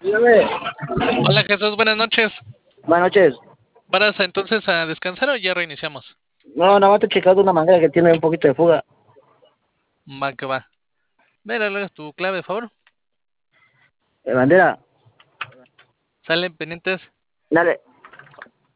Dígame. Hola Jesús, buenas noches. Buenas noches. ¿Paras entonces a descansar o ya reiniciamos? No, nada más estoy checando una manguera que tiene un poquito de fuga. Va que va. Mira, luego tu clave, de favor. Bandera, Salen pendientes. dale.